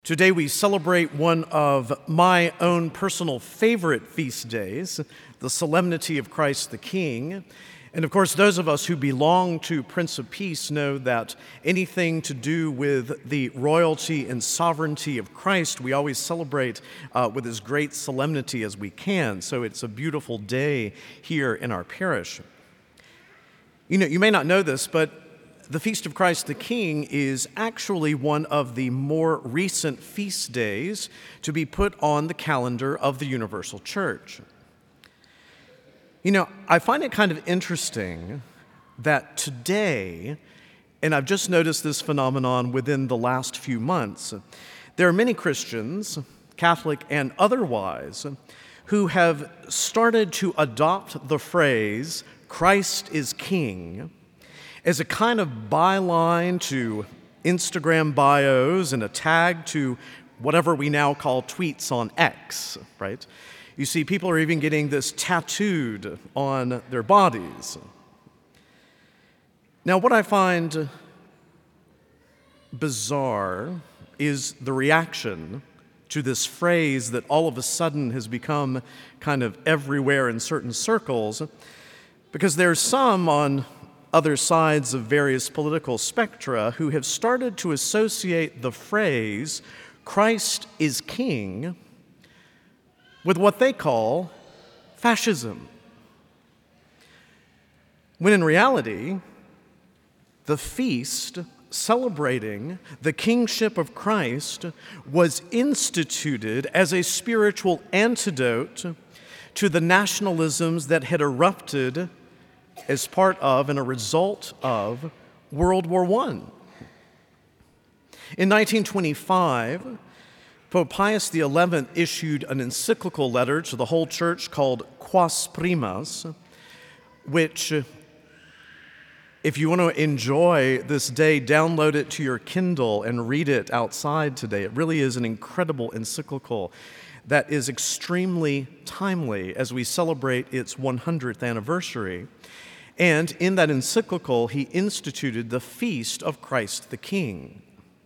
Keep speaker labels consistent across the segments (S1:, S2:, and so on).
S1: Today we celebrate one of my own personal favorite feast days, the Solemnity of Christ the King. And of course, those of us who belong to Prince of Peace know that anything to do with the royalty and sovereignty of Christ, we always celebrate with as great solemnity as we can. So it's a beautiful day here in our parish. You may not know this, but the Feast of Christ the King is actually one of the more recent feast days to be put on the calendar of the Universal Church. I find it kind of interesting that today, and I've just noticed this phenomenon within the last few months, there are many Christians, Catholic and otherwise, who have started to adopt the phrase, Christ is King, as a kind of byline to Instagram bios and a tag to whatever we now call tweets on X, right? You see, people are even getting this tattooed on their bodies. Now, what I find bizarre is the reaction to this phrase that all of a sudden has become kind of everywhere in certain circles, because there's some on other sides of various political spectra who have started to associate the phrase, Christ is King, with what they call fascism. When in reality, the feast celebrating the kingship of Christ was instituted as a spiritual antidote to the nationalisms that had erupted as part of and a result of World War I. In 1925, Pope Pius XI issued an encyclical letter to the whole church called Quas Primas, which, if you want to enjoy this day, download it to your Kindle and read it outside today. It really is an incredible encyclical that is extremely timely as we celebrate its 100th anniversary. And in that encyclical, he instituted the Feast of Christ the King.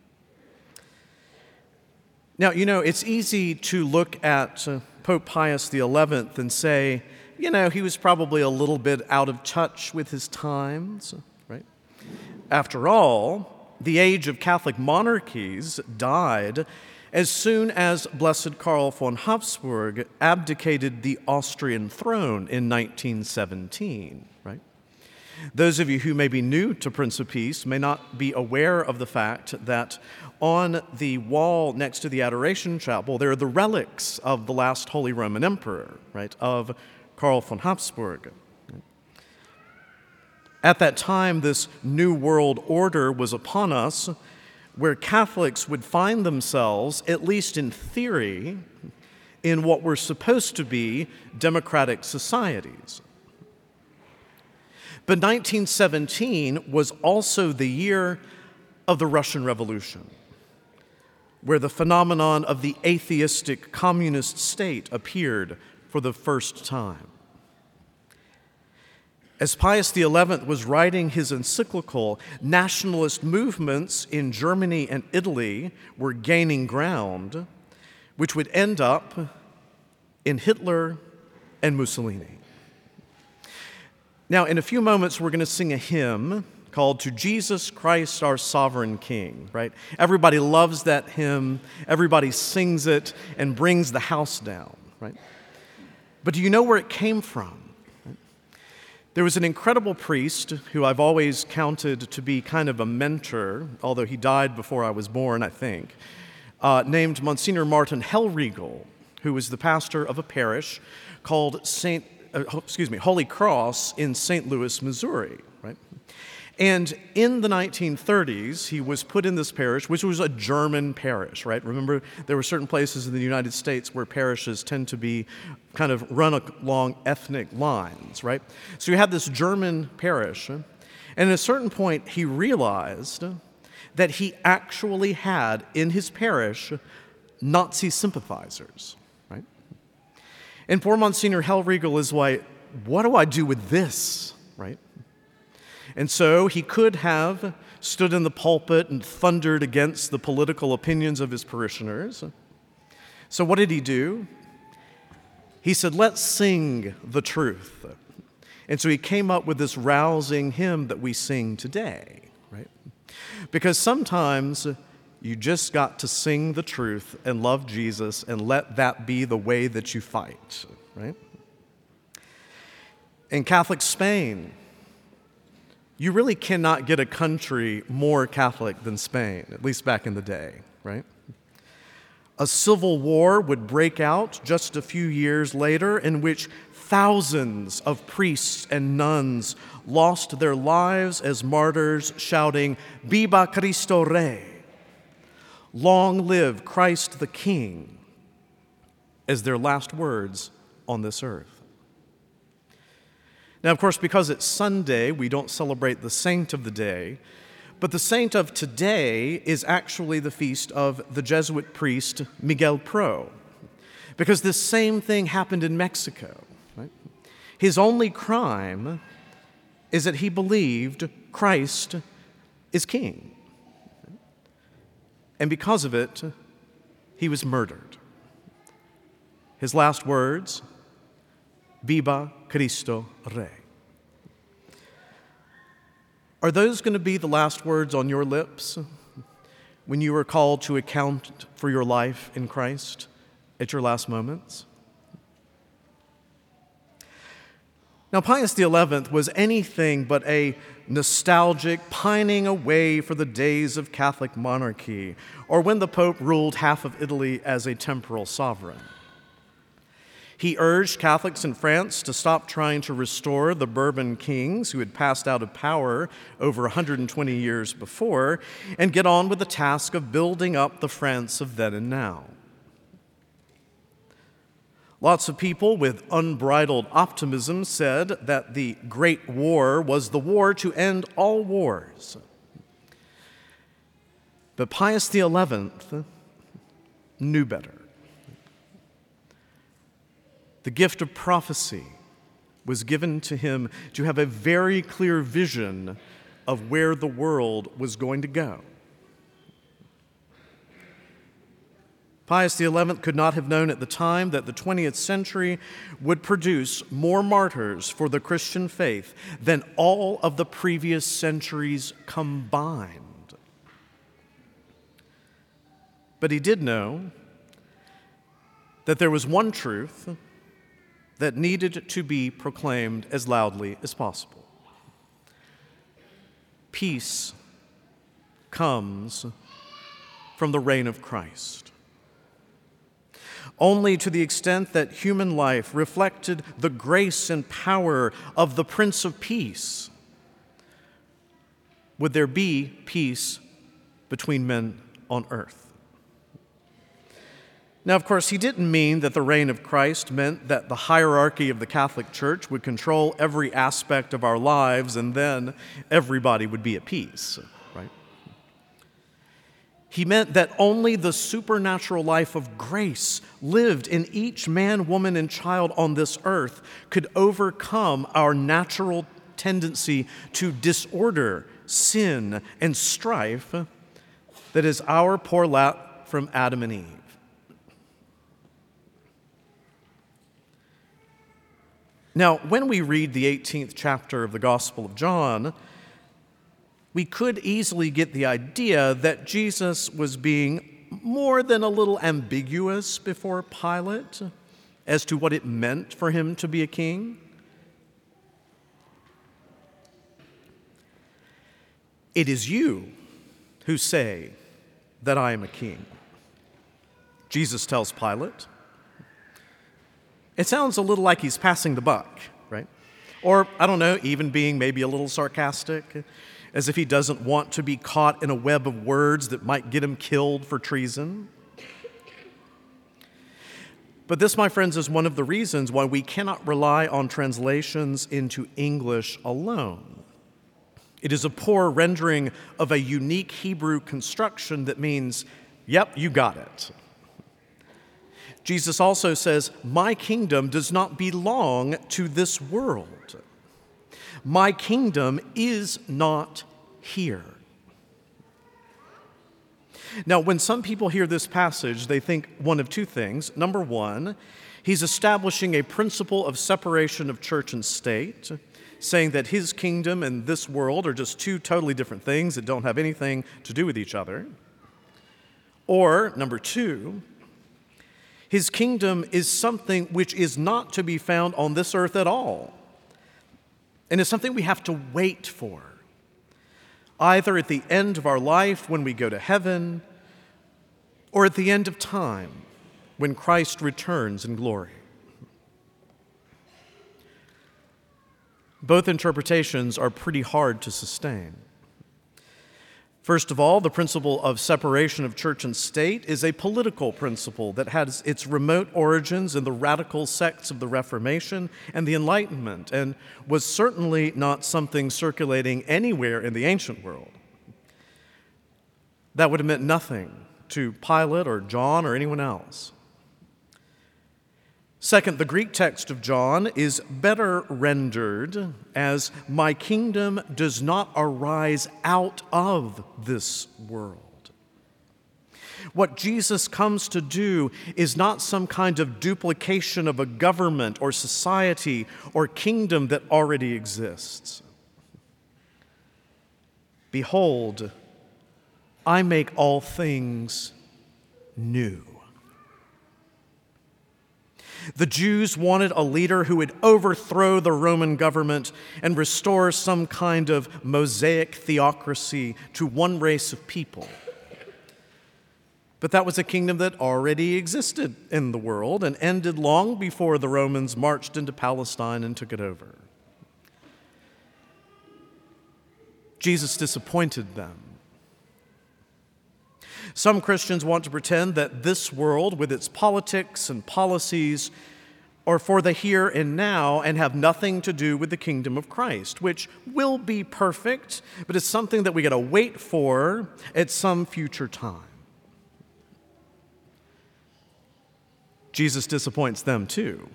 S1: Now, it's easy to look at Pope Pius XI and say, he was probably a little bit out of touch with his times, right? After all, the age of Catholic monarchies died as soon as Blessed Karl von Habsburg abdicated the Austrian throne in 1917, right? Those of you who may be new to Prince of Peace may not be aware of the fact that on the wall next to the Adoration Chapel, there are the relics of the last Holy Roman Emperor, right, of Karl von Habsburg. At that time, this New World Order was upon us, where Catholics would find themselves, at least in theory, in what were supposed to be democratic societies. But 1917 was also the year of the Russian Revolution, where the phenomenon of the atheistic communist state appeared for the first time. As Pius XI was writing his encyclical, nationalist movements in Germany and Italy were gaining ground, which would end up in Hitler and Mussolini. Now, in a few moments, we're going to sing a hymn called To Jesus Christ Our Sovereign King, right? Everybody loves that hymn. Everybody sings it and brings the house down, right? But do you know where it came from? There was an incredible priest who I've always counted to be kind of a mentor, although he died before I was born, I think, named Monsignor Martin Hellriegel, who was the pastor of a parish called Holy Cross in St. Louis, Missouri, right? And in the 1930s, he was put in this parish, which was a German parish, right? Remember, there were certain places in the United States where parishes tend to be kind of run along ethnic lines, right? So you had this German parish, and at a certain point, he realized that he actually had in his parish Nazi sympathizers, right? And poor Monsignor Hellriegel is like, what do I do with this, right? And so he could have stood in the pulpit and thundered against the political opinions of his parishioners. So what did he do? He said, let's sing the truth. And so he came up with this rousing hymn that we sing today, right? Because sometimes you just got to sing the truth and love Jesus and let that be the way that you fight, right? In Catholic Spain, you really cannot get a country more Catholic than Spain, at least back in the day, right? A civil war would break out just a few years later in which thousands of priests and nuns lost their lives as martyrs, shouting, "Viva Cristo Rey!" Long live Christ the King, as their last words on this earth. Now, of course, because it's Sunday, we don't celebrate the saint of the day, but the saint of today is actually the feast of the Jesuit priest Miguel Pro, because this same thing happened in Mexico. Right? His only crime is that he believed Christ is king. And because of it, he was murdered. His last words, "Viva Cristo Rey." Are those going to be the last words on your lips when you are called to account for your life in Christ at your last moments? Now, Pius XI was anything but a nostalgic pining away for the days of Catholic monarchy or when the Pope ruled half of Italy as a temporal sovereign. He urged Catholics in France to stop trying to restore the Bourbon kings who had passed out of power over 120 years before and get on with the task of building up the France of then and now. Lots of people with unbridled optimism said that the Great War was the war to end all wars. But Pius XI knew better. The gift of prophecy was given to him to have a very clear vision of where the world was going to go. Pius XI could not have known at the time that the 20th century would produce more martyrs for the Christian faith than all of the previous centuries combined. But he did know that there was one truth that needed to be proclaimed as loudly as possible. Peace comes from the reign of Christ. Only to the extent that human life reflected the grace and power of the Prince of Peace would there be peace between men on earth. Now, of course, he didn't mean that the reign of Christ meant that the hierarchy of the Catholic Church would control every aspect of our lives and then everybody would be at peace, right? He meant that only the supernatural life of grace lived in each man, woman, and child on this earth could overcome our natural tendency to disorder, sin, and strife that is our poor lot from Adam and Eve. Now, when we read the 18th chapter of the Gospel of John, we could easily get the idea that Jesus was being more than a little ambiguous before Pilate as to what it meant for him to be a king. It is you who say that I am a king, Jesus tells Pilate. It sounds a little like he's passing the buck, right? Or, I don't know, even being maybe a little sarcastic, as if he doesn't want to be caught in a web of words that might get him killed for treason. But this, my friends, is one of the reasons why we cannot rely on translations into English alone. It is a poor rendering of a unique Hebrew construction that means, yep, you got it. Jesus also says, my kingdom does not belong to this world. My kingdom is not here. Now, when some people hear this passage, they think one of two things. Number one, he's establishing a principle of separation of church and state, saying that his kingdom and this world are just two totally different things that don't have anything to do with each other. Or, number two, his kingdom is something which is not to be found on this earth at all, and is something we have to wait for, either at the end of our life when we go to heaven, or at the end of time when Christ returns in glory. Both interpretations are pretty hard to sustain. First of all, the principle of separation of church and state is a political principle that has its remote origins in the radical sects of the Reformation and the Enlightenment, and was certainly not something circulating anywhere in the ancient world. That would have meant nothing to Pilate or John or anyone else. Second, the Greek text of John is better rendered as, "My kingdom does not arise out of this world." What Jesus comes to do is not some kind of duplication of a government or society or kingdom that already exists. "Behold, I make all things new." The Jews wanted a leader who would overthrow the Roman government and restore some kind of Mosaic theocracy to one race of people. But that was a kingdom that already existed in the world and ended long before the Romans marched into Palestine and took it over. Jesus disappointed them. Some Christians want to pretend that this world, with its politics and policies, are for the here and now and have nothing to do with the kingdom of Christ, which will be perfect, but it's something that we got to wait for at some future time. Jesus disappoints them too.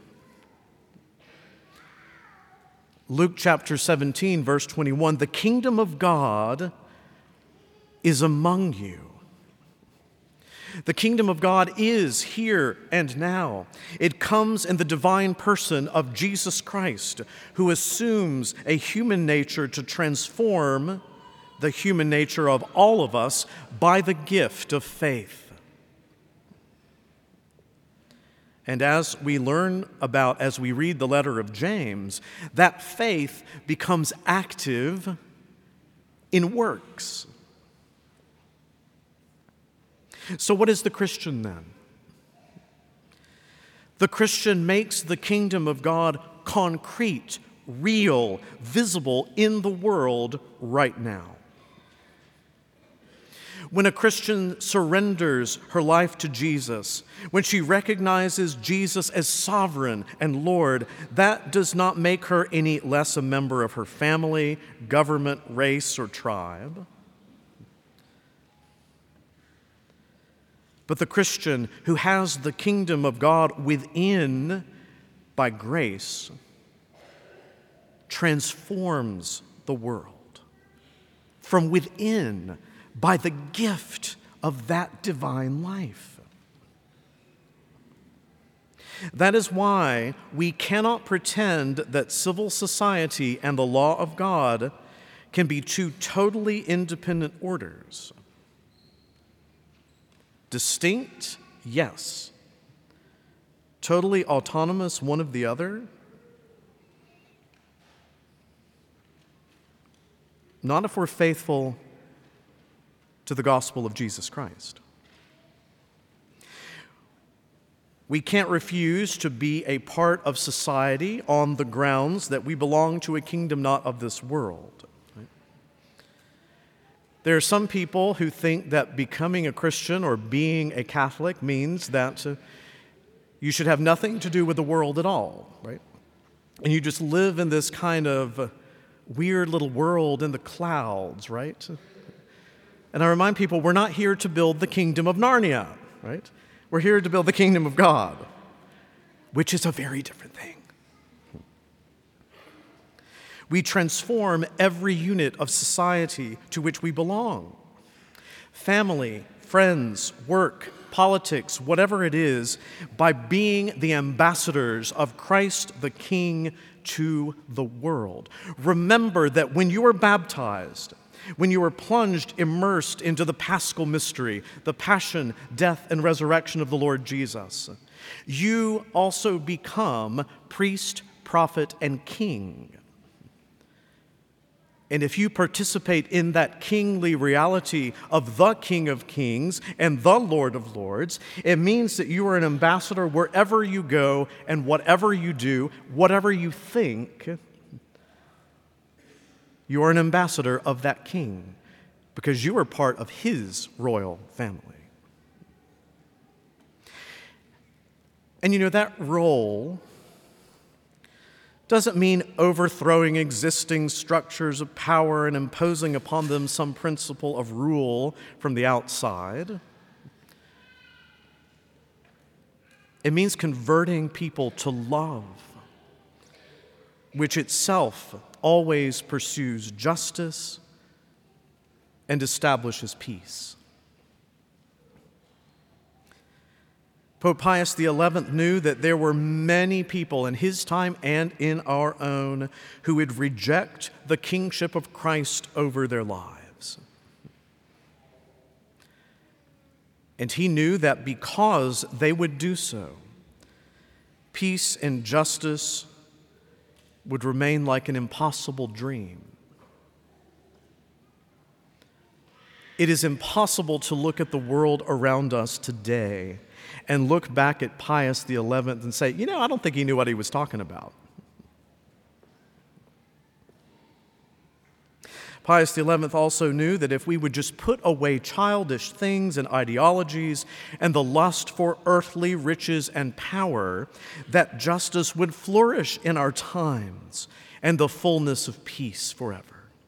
S1: Luke chapter 17, verse 21, "The kingdom of God is among you." The kingdom of God is here and now. It comes in the divine person of Jesus Christ, who assumes a human nature to transform the human nature of all of us by the gift of faith. And as we learn about, as we read the letter of James, that faith becomes active in works. So what is the Christian then? The Christian makes the kingdom of God concrete, real, visible in the world right now. When a Christian surrenders her life to Jesus, when she recognizes Jesus as sovereign and Lord, that does not make her any less a member of her family, government, race, or tribe. But the Christian who has the kingdom of God within by grace transforms the world from within by the gift of that divine life. That is why we cannot pretend that civil society and the law of God can be two totally independent orders. Distinct, yes. Totally autonomous one of the other? Not if we're faithful to the gospel of Jesus Christ. We can't refuse to be a part of society on the grounds that we belong to a kingdom not of this world. There are some people who think that becoming a Christian or being a Catholic means that you should have nothing to do with the world at all, right? And you just live in this kind of weird little world in the clouds, right? And I remind people, we're not here to build the kingdom of Narnia, right? We're here to build the kingdom of God, which is a very different thing. We transform every unit of society to which we belong. Family, friends, work, politics, whatever it is, by being the ambassadors of Christ the King to the world. Remember that when you are baptized, when you are plunged, immersed into the paschal mystery, the passion, death, and resurrection of the Lord Jesus, you also become priest, prophet, and king. And if you participate in that kingly reality of the King of Kings and the Lord of Lords, it means that you are an ambassador wherever you go and whatever you do, whatever you think. You are an ambassador of that King because you are part of his royal family. And you know, that role doesn't mean overthrowing existing structures of power and imposing upon them some principle of rule from the outside. It means converting people to love, which itself always pursues justice and establishes peace. Pope Pius XI knew that there were many people in his time and in our own who would reject the kingship of Christ over their lives. And he knew that because they would do so, peace and justice would remain like an impossible dream. It is impossible to look at the world around us today and look back at Pius XI and say, you know, I don't think he knew what he was talking about. Pius XI also knew that if we would just put away childish things and ideologies and the lust for earthly riches and power, that justice would flourish in our times and the fullness of peace forever.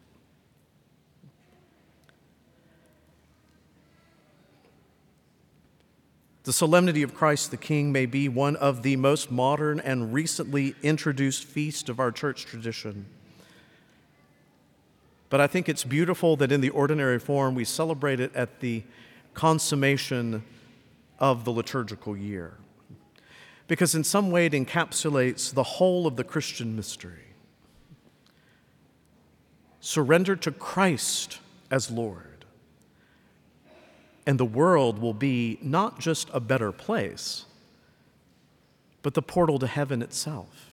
S1: The Solemnity of Christ the King may be one of the most modern and recently introduced feasts of our church tradition. But I think it's beautiful that in the ordinary form we celebrate it at the consummation of the liturgical year, because in some way it encapsulates the whole of the Christian mystery. Surrender to Christ as Lord, and the world will be not just a better place, but the portal to heaven itself.